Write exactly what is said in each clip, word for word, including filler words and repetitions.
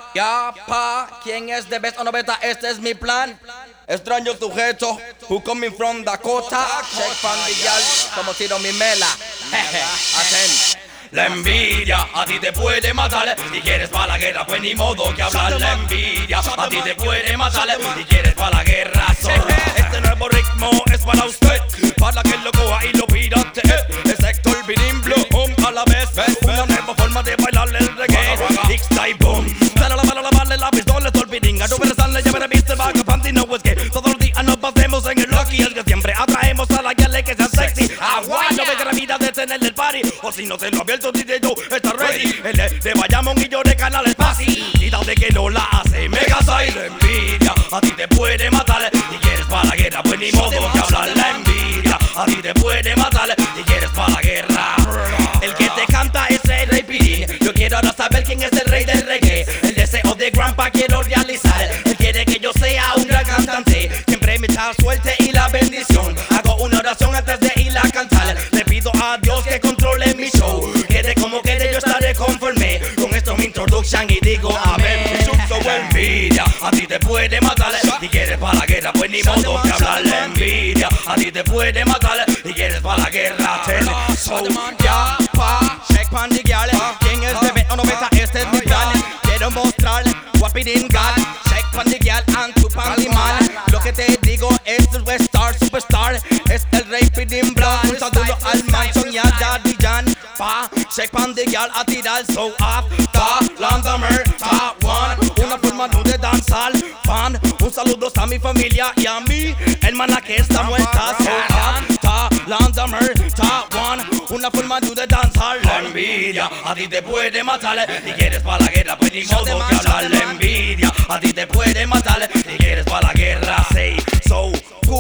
Ya, pa, ¿quién es de best o no beta? Este es mi plan. Extraño sujeto, who coming from Dakota. Shake fan the girl, como tiro mi mela. Jeje, hacen. La envidia a ti te puede matar. Si quieres pa' la guerra, pues ni modo que hablar. La envidia a ti te puede matar. Si quieres pa' la guerra, zorra. Este nuevo ritmo es para usted, para que lo coja y lo pirate. Es Héctor Virín Blue Home a la vez. Una nueva forma de bailar el reggae. X-Type Boom. Dale la bala, la bala, la pistola, Héctor Virín. A no ver sale, ya veré viste, vaga, panty, no es que todos los días nos pasemos en el Lucky. Es que siempre atraemos a la gale que sea sexy. Aguay, no ve que la vida de tener el party. O si no se lo abierto, D J Joe está ready. El de, de Bayamón y yo de Canales Pasi. Y de que no la hace, mega y la envidia a ti te puede matar. Si quieres pa' la guerra, pues ni modo que hablar. La envidia a ti te puede matar. Si quieres pa' la guerra. El que te canta es el Rey Pirín. Yo quiero ahora saber quién es el rey del reggae. El deseo de Grandpa quiero realizar. Él quiere que yo sea un gran cantante. Siempre me echa suerte y la bendición. Hago una oración antes de ir a cantar. Le pido a Dios que controle mi show. Quede como quede, yo estaré conforme. Con esto mi introduction y digo amén. Envidia a ti te puede matar. Si quieres pa' la guerra, pues ni modo que hablar. La envidia a ti te puede matar. Si quieres pa' la guerra, ten. So, ya, pa, shake pan the girl. ¿Quién es de best o no beta? Este es mi plan. Quiero mostrar what it in God. Shake pan the girl and tu pan the man. Lo que te digo es el West Star Superstar. Es el Rey Pirín Brown. Un saludo al Manson y a Daddy Jan. Pa, shake pan the girl a tirar so up. Ta, Landamer, ta, one. Una forma de danzar, fan. Un saludo a mi familia y a mi hermana que está muerta. So up, ta, Landamer, ta, one. Una forma de danzar. La envidia a ti te puede matar. Si quieres pa' la guerra, pues ni modo que hablar. La envidia a ti te puede matar. Si quieres pa' la guerra, say so.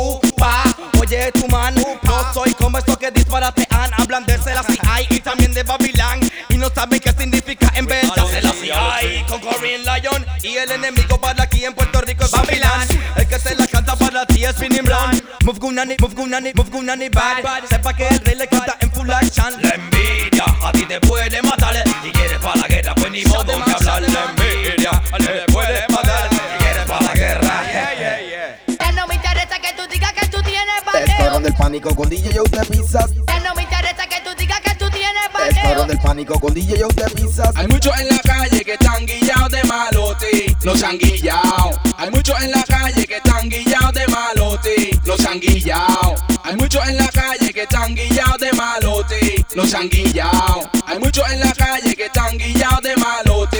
Pa, oye tu man, no soy como estos que disparatean. Hablan de Selassie y también de Babilán y no saben qué significa en verdad. Selassie con Corinne Lion y el enemigo para aquí en Puerto Rico es Babilán. El que se la canta para ti es Pirín Brown. Move Gunani, move Gunani, move Gunani bad. Sepa que el rey le canta en full action. La envidia a ti te puede matar. Si quieres pa' la guerra, pues ni modo que hablar. La envidia a ti te puede matar. Si quieres pa' la guerra, yeah, yeah, yeah. Ya no me interesa que tú digas que tú tienes Escuadrón bateo. del pánico con D J Joe de Pizzas. Ya no me interesa que tú digas que tú tienes bateo. Escuadrón del pánico con D J Joe de Pizzas. Hay muchos en la calle que están guillados de malote, no se han guillado. Hay muchos en la calle que están guillados de malote, no se han guillado. Hay muchos en la calle que están guillados de malote, no se han guillado. Hay muchos en la calle que están guillados de malote,